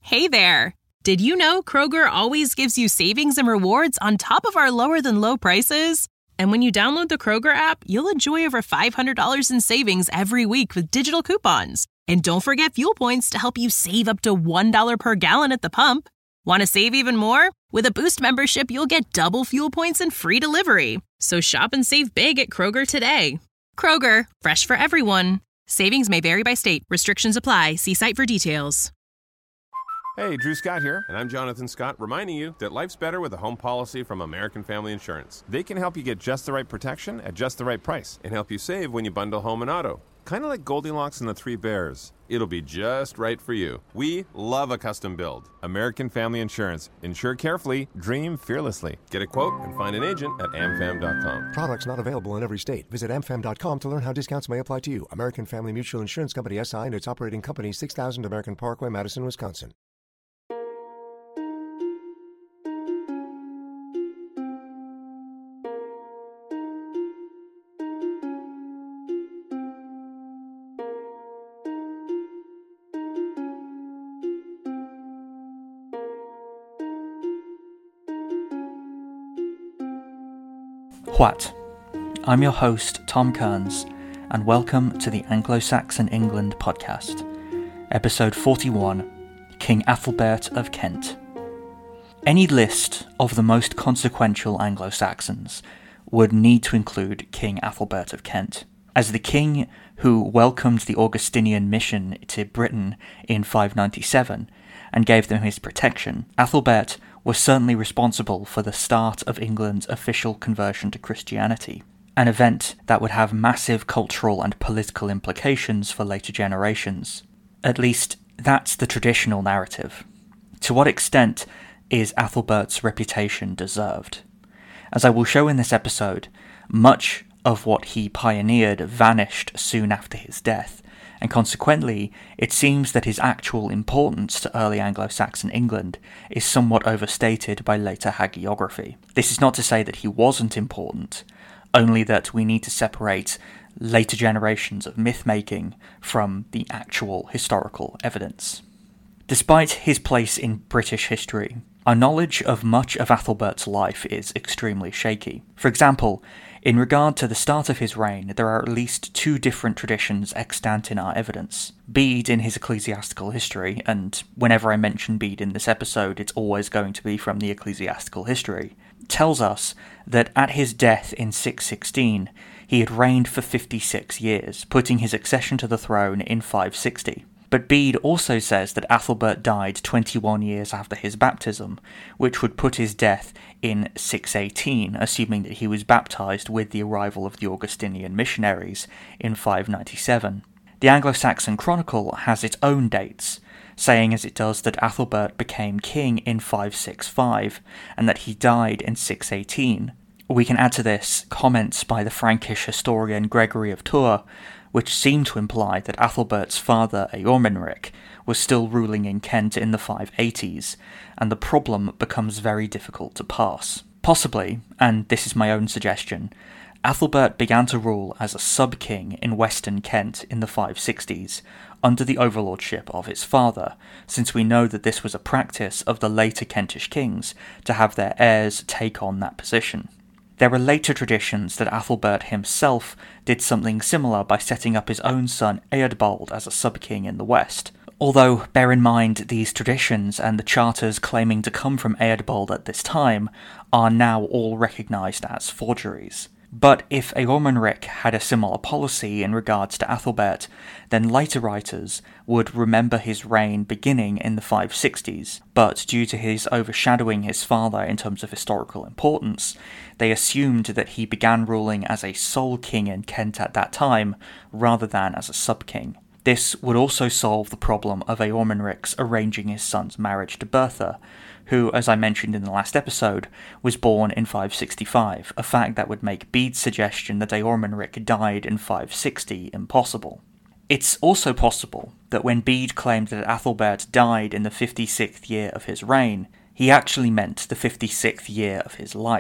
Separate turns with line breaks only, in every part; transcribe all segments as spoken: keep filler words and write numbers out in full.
Hey there! Did you know Kroger always gives you savings and rewards on top of our lower-than-low prices? And when you download the Kroger app, you'll enjoy over five hundred dollars in savings every week with digital coupons. And don't forget fuel points to help you save up to one dollar per gallon at the pump. Want to save even more? With a Boost membership, you'll get double fuel points and free delivery. So shop and save big at Kroger today. Kroger, fresh for everyone. Savings may vary by state. Restrictions apply. See site for details.
Hey, Drew Scott here, and I'm Jonathan Scott, reminding you that life's better with a home policy from American Family Insurance. They can help you get just the right protection at just the right price and help you save when you bundle home and auto. Kind of like Goldilocks and the Three Bears. It'll be just right for you. We love a custom build. American Family Insurance. Insure carefully, dream fearlessly. Get a quote and find an agent at a m fam dot com.
Products not available in every state. Visit a m fam dot com to learn how discounts may apply to you. American Family Mutual Insurance Company S I and its operating company, six thousand American Parkway, Madison, Wisconsin.
What? I'm your host, Tom Kearns, and welcome to the Anglo-Saxon England podcast, episode forty-one, King Athelbert of Kent. Any list of the most consequential Anglo-Saxons would need to include King Athelbert of Kent. As the king who welcomed the Augustinian mission to Britain in five ninety-seven and gave them his protection, Athelbert was certainly responsible for the start of England's official conversion to Christianity, an event that would have massive cultural and political implications for later generations. At least, that's the traditional narrative. To what extent is Athelbert's reputation deserved? As I will show in this episode, much of what he pioneered vanished soon after his death, and consequently, it seems that his actual importance to early Anglo-Saxon England is somewhat overstated by later hagiography. This is not to say that he wasn't important, only that we need to separate later generations of myth-making from the actual historical evidence. Despite his place in British history, our knowledge of much of Athelbert's life is extremely shaky. For example, in regard to the start of his reign, there are at least two different traditions extant in our evidence. Bede in his ecclesiastical history, and whenever I mention Bede in this episode, it's always going to be from the ecclesiastical history, tells us that at his death in six sixteen, he had reigned for fifty-six years, putting his accession to the throne in five sixty. But Bede also says that Athelbert died twenty-one years after his baptism, which would put his death in six eighteen, assuming that he was baptized with the arrival of the Augustinian missionaries in five ninety-seven. The Anglo-Saxon Chronicle has its own dates, saying as it does that Athelbert became king in five sixty-five, and that he died in six eighteen. We can add to this comments by the Frankish historian Gregory of Tours, which seem to imply that Athelbert's father, Eormenric, was still ruling in Kent in the five eighties, and the problem becomes very difficult to pass. Possibly, and this is my own suggestion, Athelbert began to rule as a sub-king in western Kent in the five sixties, under the overlordship of his father, since we know that this was a practice of the later Kentish kings to have their heirs take on that position. There are later traditions that Athelbert himself did something similar by setting up his own son Eadbald as a sub-king in the west. Although, bear in mind, these traditions and the charters claiming to come from Eadbald at this time are now all recognised as forgeries. But if Eormenric had a similar policy in regards to Athelbert, then later writers would remember his reign beginning in the five sixties, but due to his overshadowing his father in terms of historical importance, they assumed that he began ruling as a sole king in Kent at that time, rather than as a sub-king. This would also solve the problem of Eormenric's arranging his son's marriage to Bertha, who, as I mentioned in the last episode, was born in five sixty-five, a fact that would make Bede's suggestion that Eormenric died in five sixty impossible. It's also possible that when Bede claimed that Athelbert died in the fifty-sixth year of his reign, he actually meant the fifty-sixth year of his life,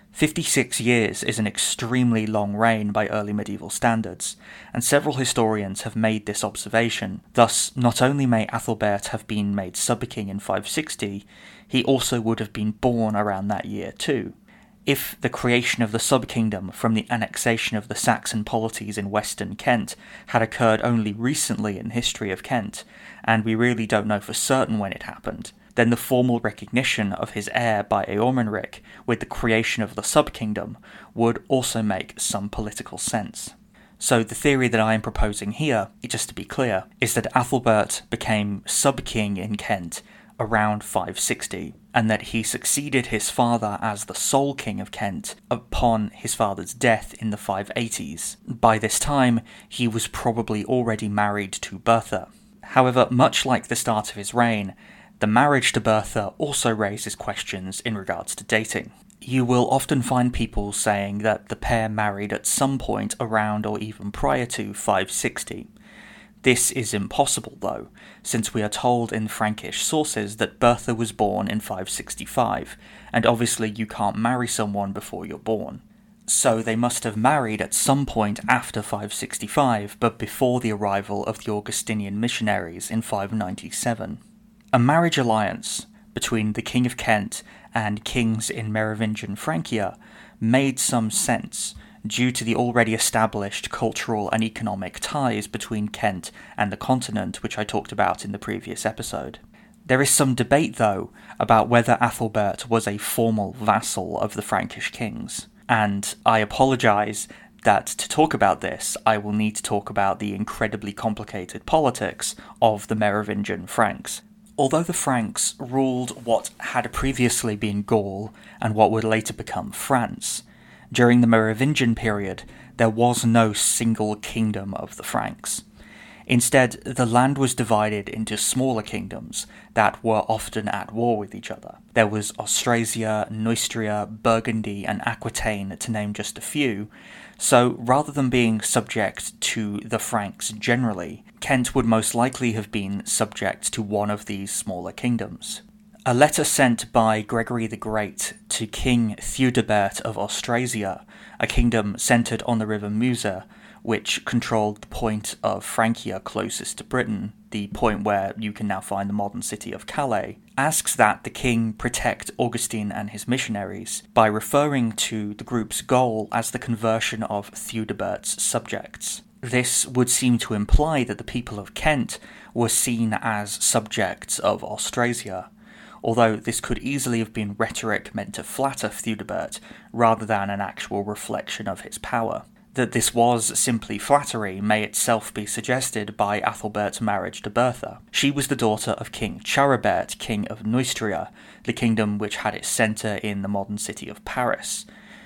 fifty-six years is an extremely long reign by early medieval standards, and several historians have made this observation. Thus, not only may Athelbert have been made sub-king in five sixty, he also would have been born around that year too. If the creation of the sub-kingdom from the annexation of the Saxon polities in western Kent had occurred only recently in the history of Kent, and we really don't know for certain when it happened, then the formal recognition of his heir by Eormenric with the creation of the sub-kingdom would also make some political sense. So the theory that I am proposing here, just to be clear, is that Athelbert became sub-king in Kent around five sixty, and that he succeeded his father as the sole king of Kent upon his father's death in the five eighties. By this time, he was probably already married to Bertha. However, much like the start of his reign, the marriage to Bertha also raises questions in regards to dating. You will often find people saying that the pair married at some point around or even prior to five sixty. This is impossible though, since we are told in Frankish sources that Bertha was born in five sixty-five, and obviously you can't marry someone before you're born. So they must have married at some point after five sixty-five, but before the arrival of the Augustinian missionaries in five ninety-seven. A marriage alliance between the King of Kent and kings in Merovingian Francia made some sense, due to the already established cultural and economic ties between Kent and the continent, which I talked about in the previous episode. There is some debate, though, about whether Athelbert was a formal vassal of the Frankish kings, and I apologise that to talk about this, I will need to talk about the incredibly complicated politics of the Merovingian Franks. Although the Franks ruled what had previously been Gaul and what would later become France, during the Merovingian period, there was no single kingdom of the Franks. Instead, the land was divided into smaller kingdoms that were often at war with each other. There was Austrasia, Neustria, Burgundy, and Aquitaine, to name just a few, so rather than being subject to the Franks generally, Kent would most likely have been subject to one of these smaller kingdoms. A letter sent by Gregory the Great to King Theudebert of Austrasia, a kingdom centred on the river Meuse, which controlled the point of Francia closest to Britain, the point where you can now find the modern city of Calais, asks that the king protect Augustine and his missionaries by referring to the group's goal as the conversion of Theudebert's subjects. This would seem to imply that the people of Kent were seen as subjects of Austrasia, although this could easily have been rhetoric meant to flatter Theudebert rather than an actual reflection of his power. That this was simply flattery may itself be suggested by Athelbert's marriage to Bertha. She was the daughter of King Charibert, king of Neustria, the kingdom which had its centre in the modern city of Paris.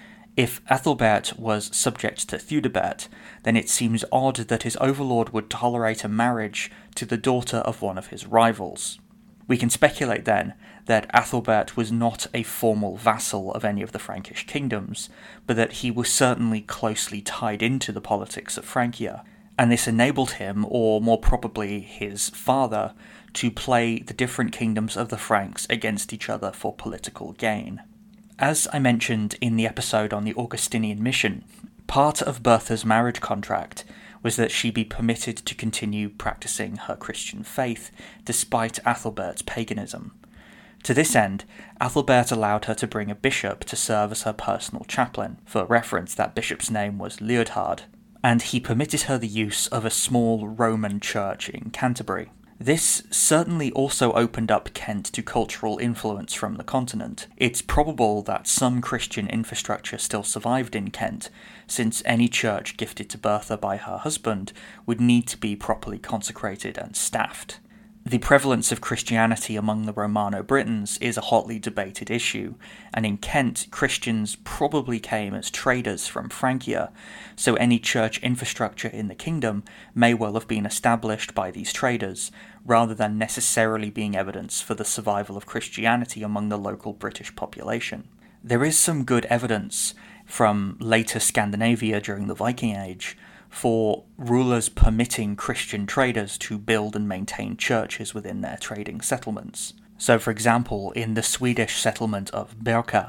If Athelbert was subject to Theudebert, then it seems odd that his overlord would tolerate a marriage to the daughter of one of his rivals. We can speculate then that Athelbert was not a formal vassal of any of the Frankish kingdoms, but that he was certainly closely tied into the politics of Francia, and this enabled him, or more probably his father, to play the different kingdoms of the Franks against each other for political gain. As I mentioned in the episode on the Augustinian mission, part of Bertha's marriage contract was that she be permitted to continue practicing her Christian faith despite Athelbert's paganism. To this end, Athelbert allowed her to bring a bishop to serve as her personal chaplain. For reference, that bishop's name was Leodhard, and he permitted her the use of a small Roman church in Canterbury. This certainly also opened up Kent to cultural influence from the continent. It's probable that some Christian infrastructure still survived in Kent, since any church gifted to Bertha by her husband would need to be properly consecrated and staffed. The prevalence of Christianity among the Romano-Britons is a hotly debated issue, and in Kent, Christians probably came as traders from Francia, so any church infrastructure in the kingdom may well have been established by these traders, rather than necessarily being evidence for the survival of Christianity among the local British population. There is some good evidence from later Scandinavia during the Viking Age for rulers permitting Christian traders to build and maintain churches within their trading settlements. So, for example, in the Swedish settlement of Berka,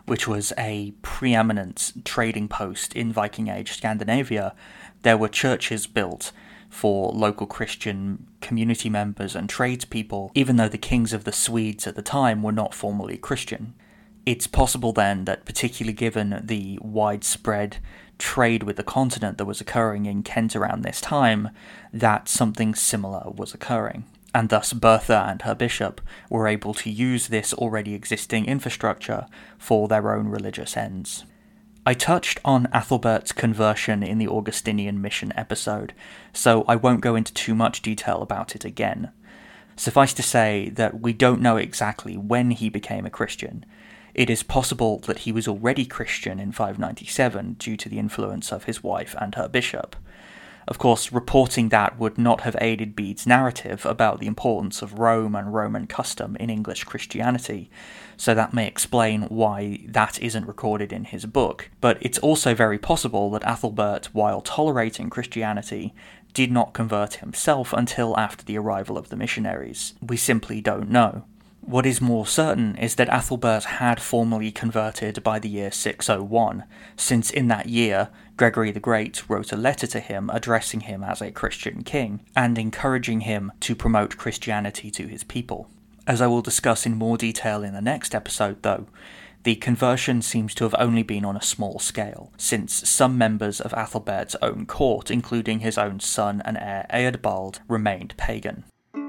which was a preeminent trading post in Viking Age Scandinavia, there were churches built for local Christian community members and tradespeople, even though the kings of the Swedes at the time were not formally Christian. It's possible then that, particularly given the widespread trade with the continent that was occurring in Kent around this time, that something similar was occurring, and thus Bertha and her bishop were able to use this already existing infrastructure for their own religious ends. I touched on Athelbert's conversion in the Augustinian mission episode, so I won't go into too much detail about it again. Suffice to say that we don't know exactly when he became a Christian. It is possible that he was already Christian in five ninety-seven due to the influence of his wife and her bishop. Of course, reporting that would not have aided Bede's narrative about the importance of Rome and Roman custom in English Christianity, so that may explain why that isn't recorded in his book. But it's also very possible that Athelbert, while tolerating Christianity, did not convert himself until after the arrival of the missionaries. We simply don't know. What is more certain is that Athelbert had formally converted by the year six oh one, since in that year Gregory the Great wrote a letter to him addressing him as a Christian king, and encouraging him to promote Christianity to his people. As I will discuss in more detail in the next episode though, the conversion seems to have only been on a small scale, since some members of Athelbert's own court, including his own son and heir Eadbald, remained pagan.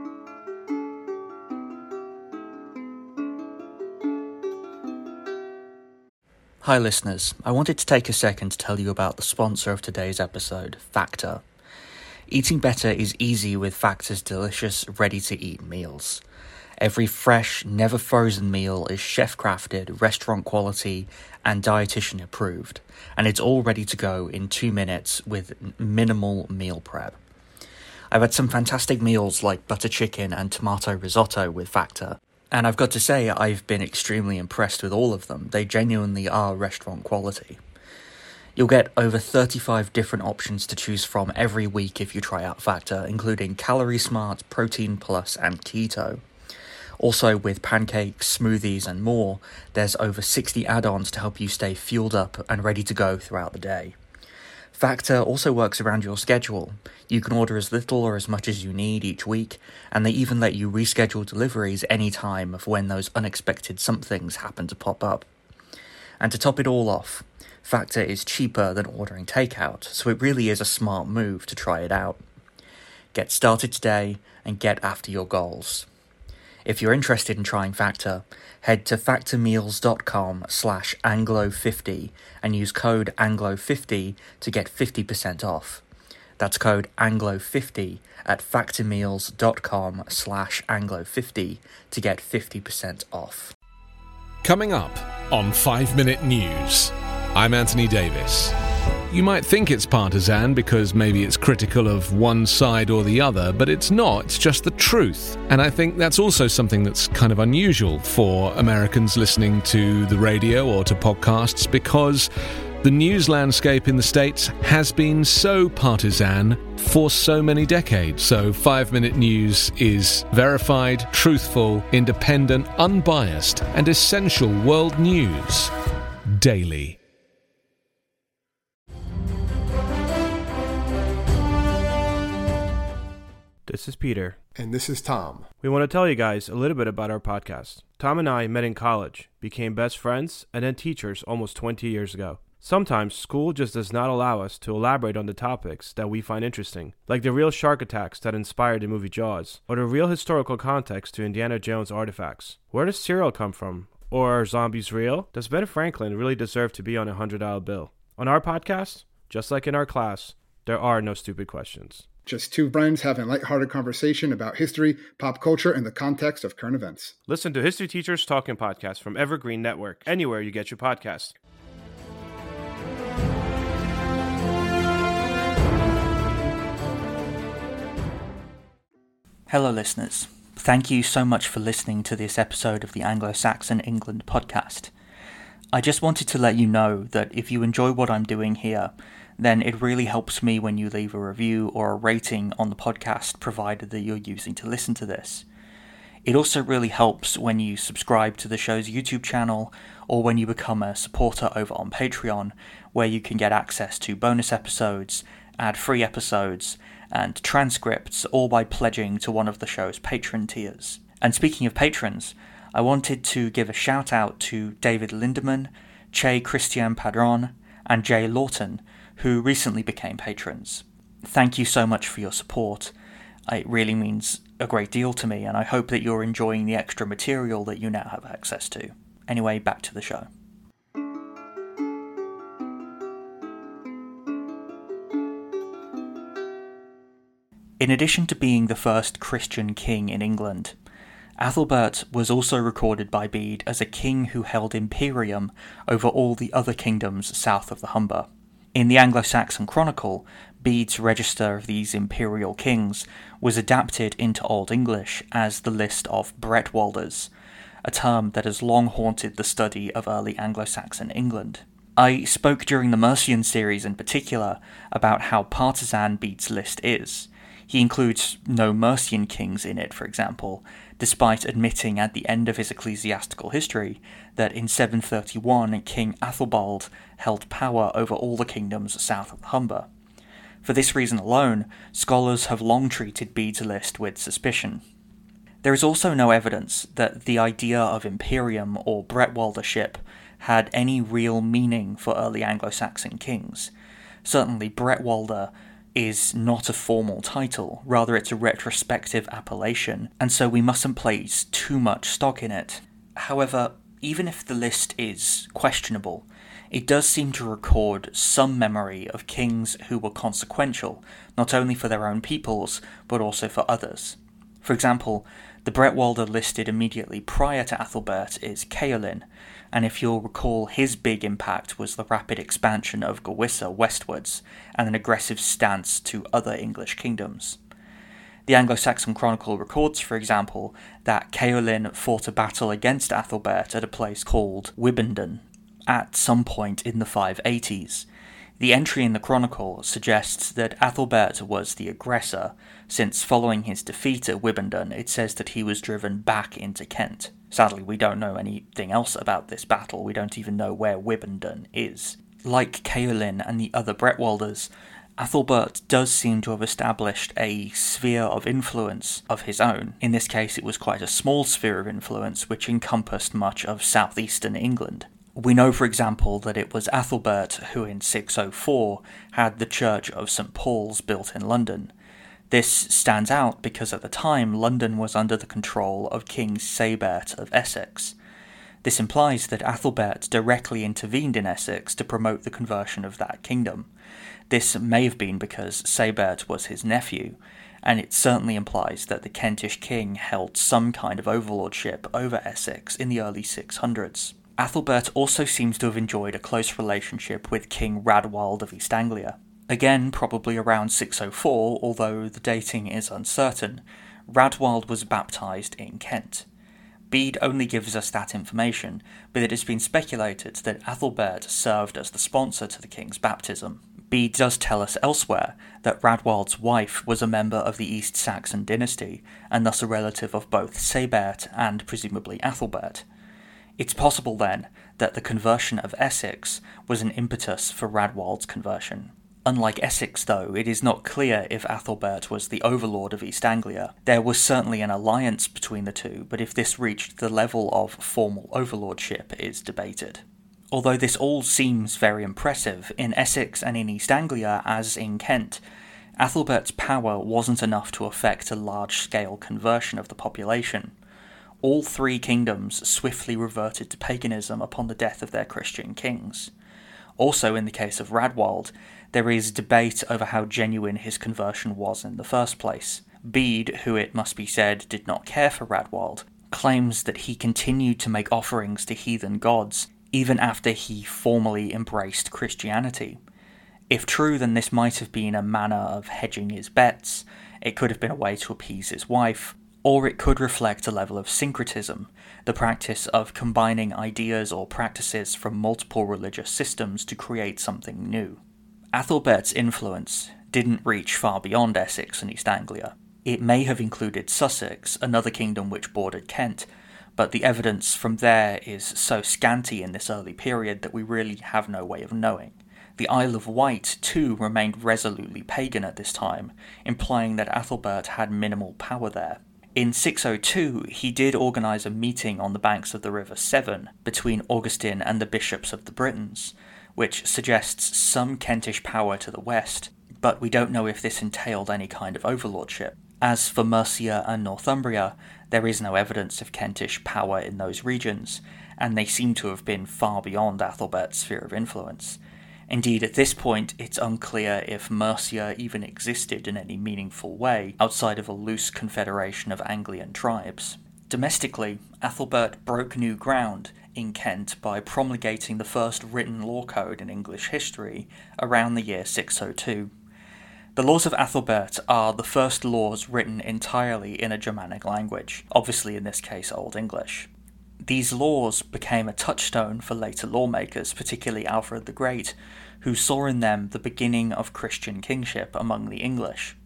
Hi listeners, I wanted to take a second to tell you about the sponsor of today's episode, Factor. Eating better is easy with Factor's delicious, ready-to-eat meals. Every fresh, never-frozen meal is chef-crafted, restaurant quality, and dietitian approved, and it's all ready to go in two minutes with minimal meal prep. I've had some fantastic meals like butter chicken and tomato risotto with Factor, and I've got to say, I've been extremely impressed with all of them. They genuinely are restaurant quality. You'll get over thirty-five different options to choose from every week if you try out Factor, including Calorie Smart, Protein Plus, and Keto. Also, with pancakes, smoothies, and more, there's over sixty add-ons to help you stay fueled up and ready to go throughout the day. Factor also works around your schedule. You can order as little or as much as you need each week, and they even let you reschedule deliveries any time of when those unexpected somethings happen to pop up. And to top it all off, Factor is cheaper than ordering takeout, so it really is a smart move to try it out. Get started today and get after your goals. If you're interested in trying Factor, head to factormeals.com slash anglo50 and use code anglo fifty to get fifty percent off. That's code anglo fifty at factormeals.com slash anglo50 to get fifty percent off.
Coming up on five minute News, I'm Anthony Davis. You might think it's partisan because maybe it's critical of one side or the other, but it's not, it's just the truth. And I think that's also something that's kind of unusual for Americans listening to the radio or to podcasts, because the news landscape in the States has been so partisan for so many decades. So five minute News is verified, truthful, independent, unbiased, and essential world news daily.
This is Peter.
And this is Tom.
We want to tell you guys a little bit about our podcast. Tom and I met in college, became best friends, and then teachers almost twenty years ago. Sometimes school just does not allow us to elaborate on the topics that we find interesting, like the real shark attacks that inspired the movie Jaws, or the real historical context to Indiana Jones artifacts. Where does cereal come from? Or are zombies real? Does Ben Franklin really deserve to be on a one hundred dollar bill? On our podcast, just like in our class, there are no stupid questions.
Just two friends having a lighthearted conversation about history, pop culture, and the context of current events.
Listen to History Teachers Talking Podcast from Evergreen Network, anywhere you get your podcast.
Hello listeners, thank you so much for listening to this episode of the Anglo-Saxon England podcast. I just wanted to let you know that if you enjoy what I'm doing here, then it really helps me when you leave a review or a rating on the podcast provider that you're using to listen to this. It also really helps when you subscribe to the show's YouTube channel or when you become a supporter over on Patreon, where you can get access to bonus episodes, ad-free episodes, and transcripts, all by pledging to one of the show's patron tiers. And speaking of patrons, I wanted to give a shout out to David Lindemann, Che Christian Padron, and Jay Lawton, who recently became patrons. Thank you so much for your support. It really means a great deal to me, and I hope that you're enjoying the extra material that you now have access to. Anyway, back to the show. In addition to being the first Christian king in England, Athelbert was also recorded by Bede as a king who held imperium over all the other kingdoms south of the Humber. In the Anglo-Saxon Chronicle, Bede's register of these imperial kings was adapted into Old English as the list of Bretwalders, a term that has long haunted the study of early Anglo-Saxon England. I spoke during the Mercian series in particular about how partisan Bede's list is. He includes no Mercian kings in it, for example, despite admitting at the end of his ecclesiastical history that in seven thirty-one King Athelbald held power over all the kingdoms south of the Humber. For this reason alone, scholars have long treated Bede's list with suspicion. There is also no evidence that the idea of imperium or Bretwaldership had any real meaning for early Anglo-Saxon kings. Certainly Bretwalder is not a formal title, rather it's a retrospective appellation, and so we mustn't place too much stock in it. However, even if the list is questionable, it does seem to record some memory of kings who were consequential, not only for their own peoples, but also for others. For example, the Bretwalder listed immediately prior to Athelbert is Ceawlin, and if you'll recall, his big impact was the rapid expansion of Gowissa westwards, and an aggressive stance to other English kingdoms. The Anglo-Saxon Chronicle records, for example, that Ceawlin fought a battle against Athelbert at a place called Wibbenden at some point in the five eighties. The entry in the Chronicle suggests that Athelbert was the aggressor, since following his defeat at Wibbenden it says that he was driven back into Kent. Sadly, we don't know anything else about this battle, we don't even know where Wibbenden is. Like Ceawlin and the other Bretwalders, Athelbert does seem to have established a sphere of influence of his own. In this case, it was quite a small sphere of influence which encompassed much of southeastern England. We know, for example, that it was Athelbert who in six oh four had the Church of Saint Paul's built in London. This stands out because at the time London was under the control of King Sabert of Essex. This implies that Athelbert directly intervened in Essex to promote the conversion of that kingdom. This may have been because Sabert was his nephew, and it certainly implies that the Kentish king held some kind of overlordship over Essex in the early six hundreds. Athelbert also seems to have enjoyed a close relationship with King Radwald of East Anglia. Again, probably around six oh four, although the dating is uncertain, Radwald was baptised in Kent. Bede only gives us that information, but it has been speculated that Athelbert served as the sponsor to the king's baptism. Bede does tell us elsewhere that Radwald's wife was a member of the East Saxon dynasty, and thus a relative of both Sabert and presumably Athelbert. It's possible then that the conversion of Essex was an impetus for Radwald's conversion. Unlike Essex, though, it is not clear if Athelbert was the overlord of East Anglia. There was certainly an alliance between the two, but if this reached the level of formal overlordship is debated. Although this all seems very impressive, in Essex and in East Anglia, as in Kent, Athelbert's power wasn't enough to effect a large-scale conversion of the population. All three kingdoms swiftly reverted to paganism upon the death of their Christian kings. Also, in the case of Radwald, there is debate over how genuine his conversion was in the first place. Bede, who it must be said did not care for Radwald, claims that he continued to make offerings to heathen gods even after he formally embraced Christianity. If true, then this might have been a manner of hedging his bets, it could have been a way to appease his wife, or it could reflect a level of syncretism, the practice of combining ideas or practices from multiple religious systems to create something new. Athelbert's influence didn't reach far beyond Essex and East Anglia. It may have included Sussex, another kingdom which bordered Kent, but the evidence from there is so scanty in this early period that we really have no way of knowing. The Isle of Wight, too, remained resolutely pagan at this time, implying that Athelbert had minimal power there. In six oh two, he did organise a meeting on the banks of the River Severn between Augustine and the bishops of the Britons, which suggests some Kentish power to the west, but we don't know if this entailed any kind of overlordship. As for Mercia and Northumbria, there is no evidence of Kentish power in those regions, and they seem to have been far beyond Athelbert's sphere of influence. Indeed, at this point, it's unclear if Mercia even existed in any meaningful way outside of a loose confederation of Anglian tribes. Domestically, Athelbert broke new ground in Kent by promulgating the first written law code in English history around the year six oh two. The laws of Athelbert are the first laws written entirely in a Germanic language, obviously in this case Old English. These laws became a touchstone for later lawmakers, particularly Alfred the Great, who saw in them the beginning of Christian kingship among the English.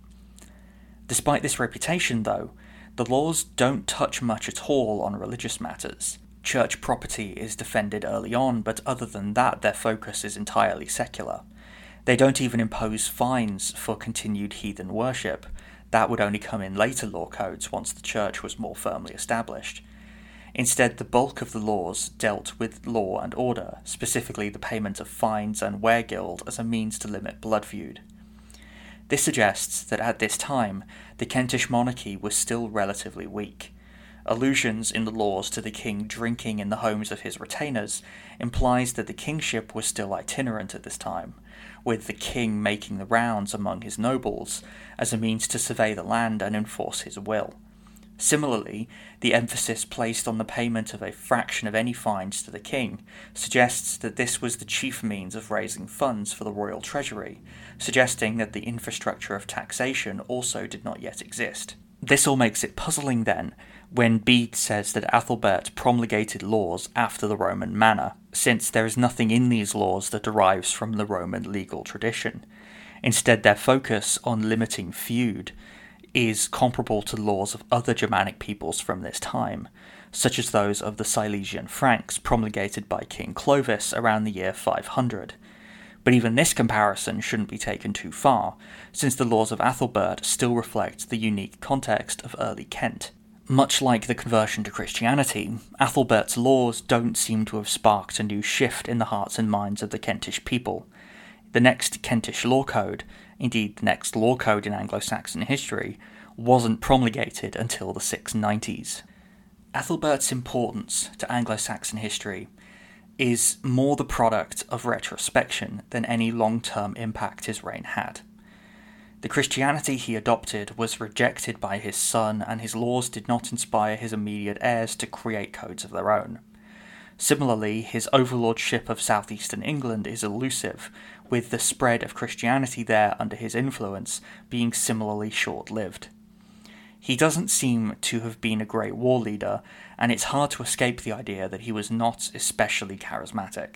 Despite this reputation, though, the laws don't touch much at all on religious matters. Church property is defended early on, but other than that, their focus is entirely secular. They don't even impose fines for continued heathen worship. That would only come in later law codes once the church was more firmly established. Instead, the bulk of the laws dealt with law and order, specifically the payment of fines and weregild as a means to limit blood feud. This suggests that at this time, the Kentish monarchy was still relatively weak. Allusions in the laws to the king drinking in the homes of his retainers implies that the kingship was still itinerant at this time, with the king making the rounds among his nobles as a means to survey the land and enforce his will. Similarly, the emphasis placed on the payment of a fraction of any fines to the king suggests that this was the chief means of raising funds for the royal treasury, suggesting that the infrastructure of taxation also did not yet exist. This all makes it puzzling then, when Bede says that Athelbert promulgated laws after the Roman manner, since there is nothing in these laws that derives from the Roman legal tradition. Instead, their focus on limiting feud is comparable to laws of other Germanic peoples from this time, such as those of the Silesian Franks promulgated by King Clovis around the year five hundred. But even this comparison shouldn't be taken too far, since the laws of Athelbert still reflect the unique context of early Kent. Much like the conversion to Christianity, Athelbert's laws don't seem to have sparked a new shift in the hearts and minds of the Kentish people. The next Kentish law code, indeed the next law code in Anglo-Saxon history, wasn't promulgated until the six nineties. Athelbert's importance to Anglo-Saxon history is more the product of retrospection than any long-term impact his reign had. The Christianity he adopted was rejected by his son, and his laws did not inspire his immediate heirs to create codes of their own. Similarly, his overlordship of southeastern England is elusive, with the spread of Christianity there under his influence being similarly short-lived. He doesn't seem to have been a great war leader, and it's hard to escape the idea that he was not especially charismatic.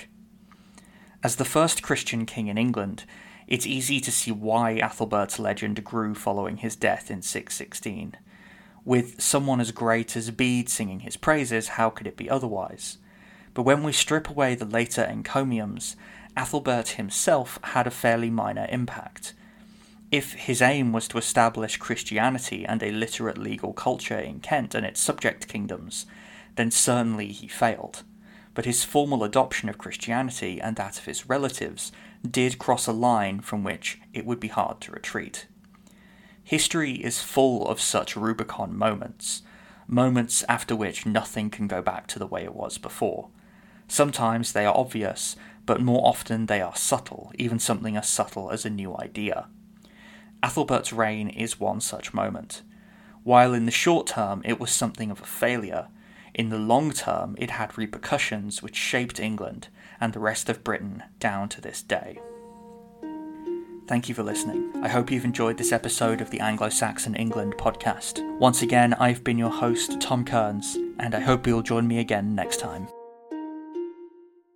As the first Christian king in England, it's easy to see why Athelbert's legend grew following his death in six sixteen. With someone as great as Bede singing his praises, how could it be otherwise? But when we strip away the later encomiums, Athelbert himself had a fairly minor impact. If his aim was to establish Christianity and a literate legal culture in Kent and its subject kingdoms, then certainly he failed. But his formal adoption of Christianity and that of his relatives did cross a line from which it would be hard to retreat. History is full of such Rubicon moments, moments after which nothing can go back to the way it was before. Sometimes they are obvious, but more often they are subtle, even something as subtle as a new idea. Athelbert's reign is one such moment. While in the short term it was something of a failure, in the long term it had repercussions which shaped England and the rest of Britain down to this day. Thank you for listening. I hope you've enjoyed this episode of the Anglo-Saxon England podcast. Once again, I've been your host, Tom Kearns, and I hope you'll join me again next time.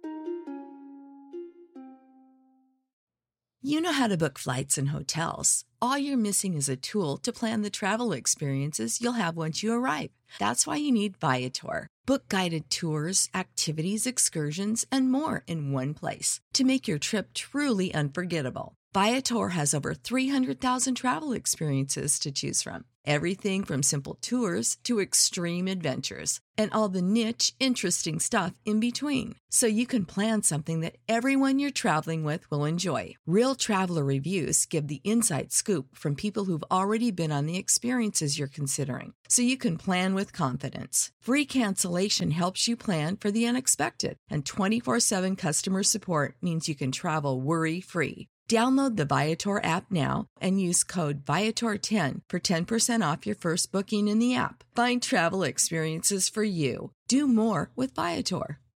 You know how to book flights and hotels. All you're missing is a tool to plan the travel experiences you'll have once you arrive. That's why you need Viator. Book guided tours, activities, excursions, and more in one place to make your trip truly unforgettable. Viator has over three hundred thousand travel experiences to choose from. Everything from simple tours to extreme adventures and all the niche, interesting stuff in between. So you can plan something that everyone you're traveling with will enjoy. Real traveler reviews give the inside scoop from people who've already been on the experiences you're considering. So you can plan with confidence. Free cancellation helps you plan for the unexpected. And twenty-four seven customer support means you can travel worry-free. Download the Viator app now and use code Viator ten for ten percent off your first booking in the app. Find travel experiences for you. Do more with Viator.